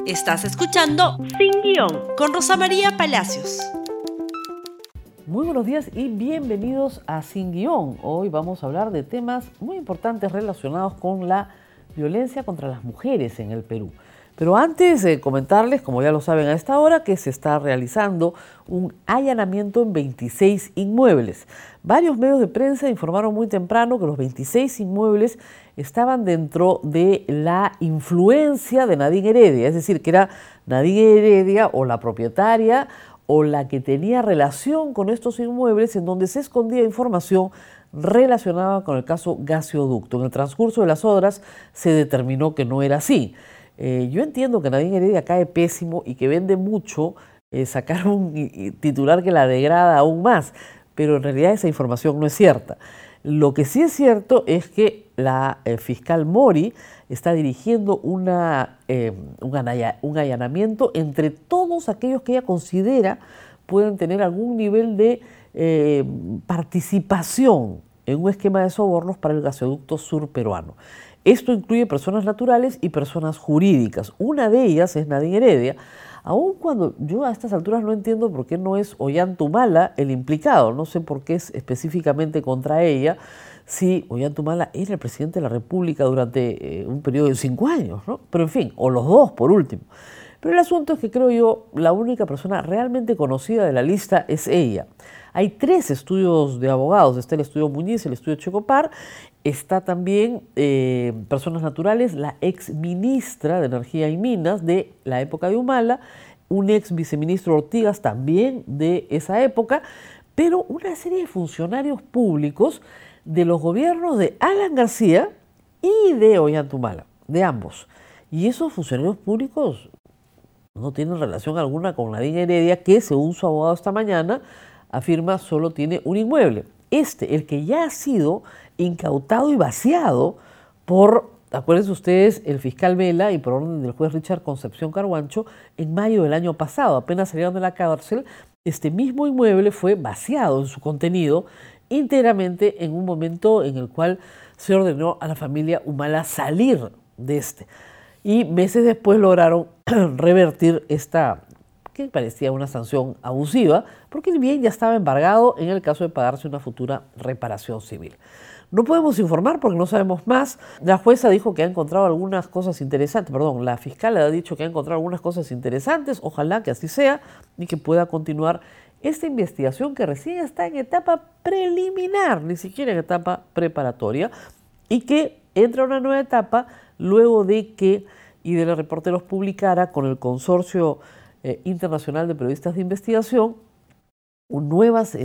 Estás escuchando Sin Guión con Rosa María Palacios. Muy buenos días y bienvenidos a Sin Guión. Hoy vamos a hablar de temas muy importantes relacionados con la violencia contra las mujeres en el Perú. Pero antes de comentarles, como ya lo saben a esta hora, que se está realizando un allanamiento en 26 inmuebles. Varios medios de prensa informaron muy temprano que los 26 inmuebles estaban dentro de la influencia de Nadine Heredia, es decir, que era Nadine Heredia o la propietaria o la que tenía relación con estos inmuebles en donde se escondía información relacionada con el caso gasoducto. En el transcurso de las horas se determinó que no era así. Yo entiendo que Nadine Heredia cae pésimo y que vende mucho sacar un titular que la degrada aún más, pero en realidad esa información no es cierta. Lo que sí es cierto es que la fiscal Mori está dirigiendo un allanamiento entre todos aquellos que ella considera pueden tener algún nivel de participación en un esquema de sobornos para el gasoducto sur peruano. Esto incluye personas naturales y personas jurídicas. Una de ellas es Nadine Heredia, aun cuando yo a estas alturas no entiendo por qué no es Ollantumala el implicado. No sé por qué es específicamente contra ella, si Ollantumala era el presidente de la República durante un periodo de 5 años, ¿no? Pero en fin, o los dos por último. Pero el asunto es que creo yo, la única persona realmente conocida de la lista es ella. Hay 3 estudios de abogados, está el estudio Muñiz, el estudio Checopar, está también personas naturales, la ex ministra de Energía y Minas de la época de Humala, un ex viceministro Ortigas también de esa época, pero una serie de funcionarios públicos de los gobiernos de Alan García y de Ollantumala, de ambos. Y esos funcionarios públicos no tienen relación alguna con Nadine Heredia, que según su abogado esta mañana afirma solo tiene un inmueble. El que ya ha sido incautado y vaciado por, acuérdense ustedes, el fiscal Vela y por orden del juez Richard Concepción Carhuancho en mayo del año pasado. Apenas salieron de la cárcel, este mismo inmueble fue vaciado en su contenido íntegramente en un momento en el cual se ordenó a la familia Humala salir de este. Y meses después lograron revertir esta, que parecía una sanción abusiva, porque el bien ya estaba embargado en el caso de pagarse una futura reparación civil. No podemos informar porque no sabemos más. La jueza dijo que ha encontrado algunas cosas interesantes, la fiscal ha dicho que ha encontrado algunas cosas interesantes, ojalá que así sea y que pueda continuar esta investigación que recién está en etapa preliminar, ni siquiera en etapa preparatoria, y que entra a una nueva etapa luego de que IDL Reporteros publicara con el Consorcio Internacional de Periodistas de Investigación nuevas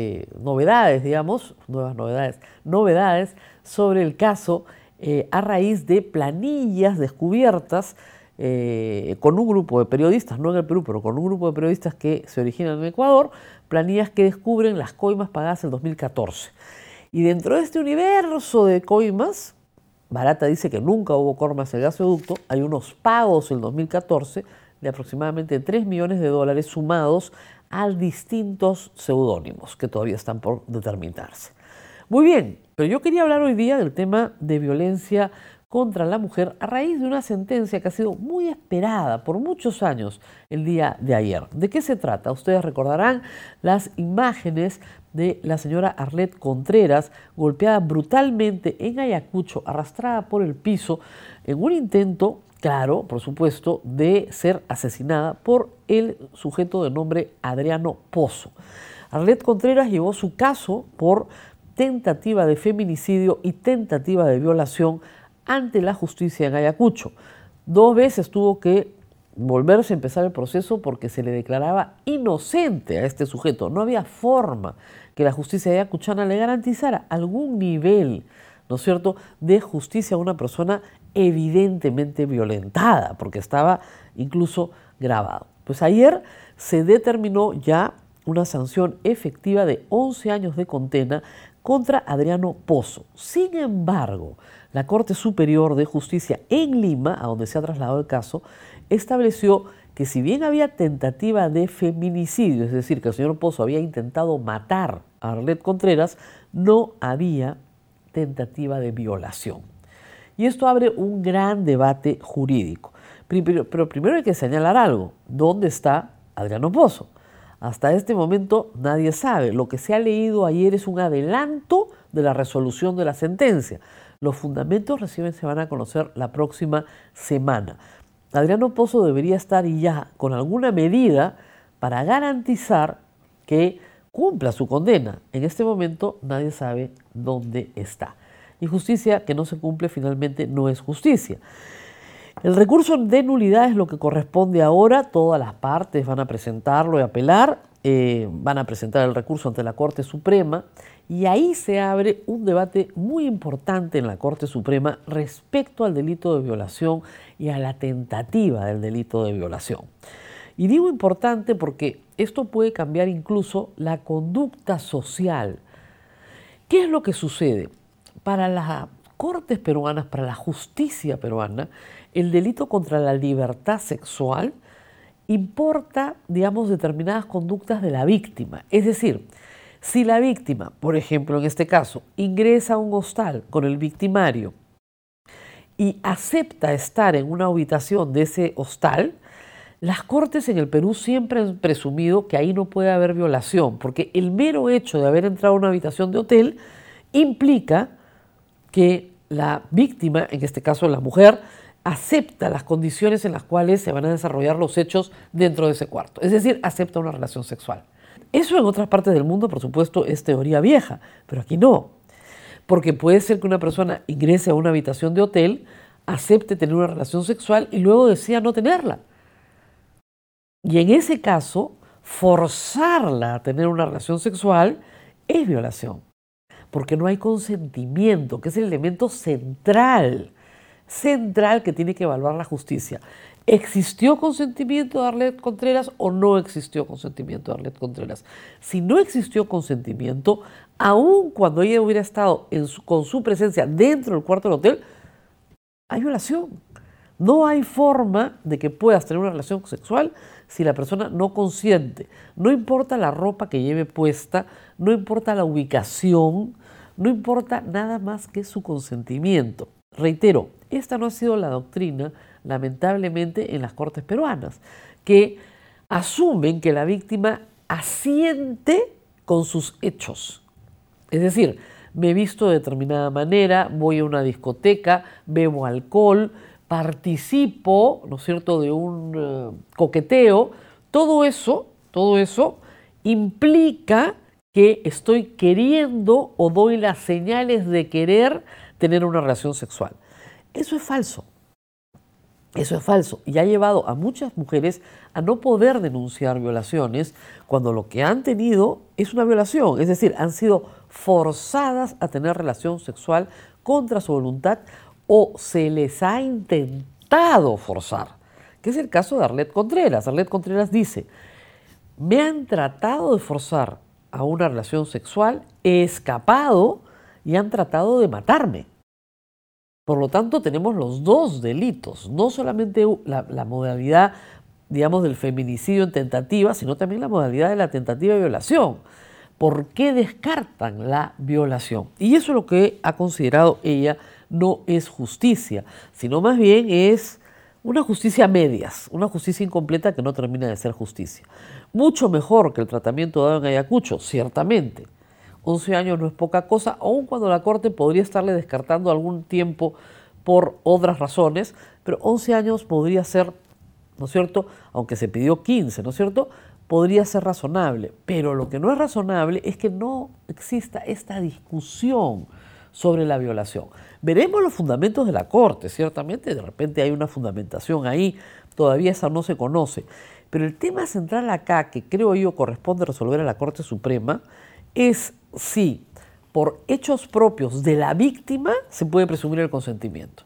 novedades sobre el caso a raíz de planillas descubiertas con un grupo de periodistas, no en el Perú, pero con un grupo de periodistas que se originan en Ecuador, planillas que descubren las coimas pagadas en 2014. Y dentro de este universo de coimas, Barata dice que nunca hubo coimas en el gasoducto, hay unos pagos en 2014 de aproximadamente $3 millones sumados a distintos seudónimos que todavía están por determinarse. Muy bien, pero yo quería hablar hoy día del tema de violencia contra la mujer a raíz de una sentencia que ha sido muy esperada por muchos años el día de ayer. ¿De qué se trata? Ustedes recordarán las imágenes de la señora Arlet Contreras golpeada brutalmente en Ayacucho, arrastrada por el piso en un intento, claro, por supuesto, de ser asesinada por el sujeto de nombre Adriano Pozo. Arlet Contreras llevó su caso por tentativa de feminicidio y tentativa de violación ante la justicia en Ayacucho. 2 veces tuvo que volverse a empezar el proceso porque se le declaraba inocente a este sujeto. No había forma que la justicia ayacuchana le garantizara algún nivel, ¿no es cierto?, de justicia a una persona evidentemente violentada, porque estaba incluso grabado. Pues ayer se determinó ya una sanción efectiva de 11 años de condena contra Adriano Pozo. Sin embargo, la Corte Superior de Justicia en Lima, a donde se ha trasladado el caso, estableció que si bien había tentativa de feminicidio, es decir, que el señor Pozo había intentado matar a Arlet Contreras, no había tentativa de violación. Y esto abre un gran debate jurídico. Pero primero hay que señalar algo. ¿Dónde está Adriano Pozo? Hasta este momento nadie sabe. Lo que se ha leído ayer es un adelanto de la resolución de la sentencia. Los fundamentos recién se van a conocer la próxima semana. Adriano Pozo debería estar ya con alguna medida para garantizar que cumpla su condena. En este momento nadie sabe dónde está. Y justicia que no se cumple finalmente no es justicia. El recurso de nulidad es lo que corresponde ahora. Todas las partes van a presentarlo y apelar. Van a presentar el recurso ante la Corte Suprema. Y ahí se abre un debate muy importante en la Corte Suprema respecto al delito de violación y a la tentativa del delito de violación. Y digo importante porque esto puede cambiar incluso la conducta social. ¿Qué es lo que sucede? Para las Cortes peruanas, para la justicia peruana, el delito contra la libertad sexual importa, digamos, determinadas conductas de la víctima. Es decir, si la víctima, por ejemplo, en este caso, ingresa a un hostal con el victimario y acepta estar en una habitación de ese hostal, las Cortes en el Perú siempre han presumido que ahí no puede haber violación, porque el mero hecho de haber entrado a una habitación de hotel implica que la víctima, en este caso la mujer, acepta las condiciones en las cuales se van a desarrollar los hechos dentro de ese cuarto. Es decir, acepta una relación sexual. Eso en otras partes del mundo, por supuesto, es teoría vieja, pero aquí no. Porque puede ser que una persona ingrese a una habitación de hotel, acepte tener una relación sexual y luego decida no tenerla. Y en ese caso, forzarla a tener una relación sexual es violación. Porque no hay consentimiento, que es el elemento central que tiene que evaluar la justicia. ¿Existió consentimiento de Arlet Contreras o no existió consentimiento de Arlet Contreras? Si no existió consentimiento, aun cuando ella hubiera estado con su presencia dentro del cuarto del hotel, hay violación. No hay forma de que puedas tener una relación sexual si la persona no consiente. No importa la ropa que lleve puesta, no importa la ubicación, no importa nada más que su consentimiento. Reitero, esta no ha sido la doctrina, lamentablemente, en las Cortes peruanas, que asumen que la víctima asiente con sus hechos. Es decir, me he visto de determinada manera, voy a una discoteca, bebo alcohol, participo, ¿no es cierto?, de un coqueteo. Todo eso implica que estoy queriendo o doy las señales de querer tener una relación sexual. Eso es falso. Eso es falso y ha llevado a muchas mujeres a no poder denunciar violaciones cuando lo que han tenido es una violación, es decir, han sido forzadas a tener relación sexual contra su voluntad o se les ha intentado forzar, que es el caso de Arlet Contreras. Arlet Contreras dice, me han tratado de forzar a una relación sexual, he escapado y han tratado de matarme. Por lo tanto, tenemos los dos delitos, no solamente la modalidad, digamos, del feminicidio en tentativa, sino también la modalidad de la tentativa de violación. ¿Por qué descartan la violación? Y eso es lo que ha considerado ella, no es justicia, sino más bien es una justicia a medias, una justicia incompleta que no termina de ser justicia. Mucho mejor que el tratamiento dado en Ayacucho, ciertamente. 11 años no es poca cosa, aun cuando la Corte podría estarle descartando algún tiempo por otras razones, pero 11 años podría ser, ¿no es cierto?, aunque se pidió 15, ¿no es cierto?, podría ser razonable. Pero lo que no es razonable es que no exista esta discusión sobre la violación. Veremos los fundamentos de la Corte, ciertamente, de repente hay una fundamentación ahí, todavía esa no se conoce. Pero el tema central acá, que creo yo corresponde resolver a la Corte Suprema, es si por hechos propios de la víctima se puede presumir el consentimiento.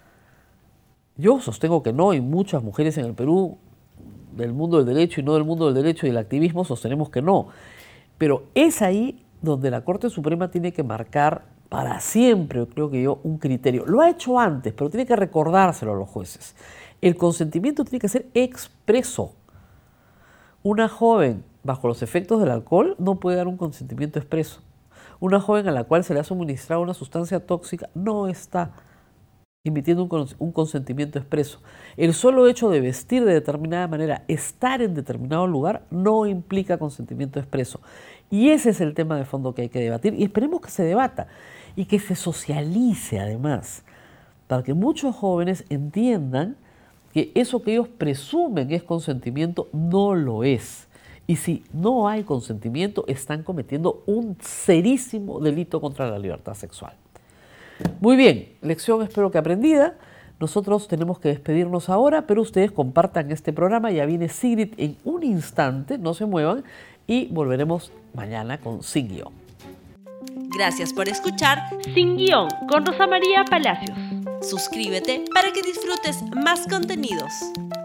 Yo sostengo que no, y muchas mujeres en el Perú, del mundo del derecho y no del mundo del derecho y del activismo, sostenemos que no. Pero es ahí donde la Corte Suprema tiene que marcar para siempre, creo que yo, un criterio. Lo ha hecho antes, pero tiene que recordárselo a los jueces. El consentimiento tiene que ser expreso. Una joven bajo los efectos del alcohol no puede dar un consentimiento expreso. Una joven a la cual se le ha suministrado una sustancia tóxica no está emitiendo un consentimiento expreso. El solo hecho de vestir de determinada manera, estar en determinado lugar, no implica consentimiento expreso. Y ese es el tema de fondo que hay que debatir y esperemos que se debata y que se socialice además, para que muchos jóvenes entiendan que eso que ellos presumen es consentimiento no lo es. Y si no hay consentimiento, están cometiendo un serísimo delito contra la libertad sexual. Muy bien, lección espero que aprendida. Nosotros tenemos que despedirnos ahora, pero ustedes compartan este programa. Ya viene Sigrid en un instante, no se muevan, y volveremos mañana con Sin Guión. Gracias por escuchar Sin Guión con Rosa María Palacios. Suscríbete para que disfrutes más contenidos.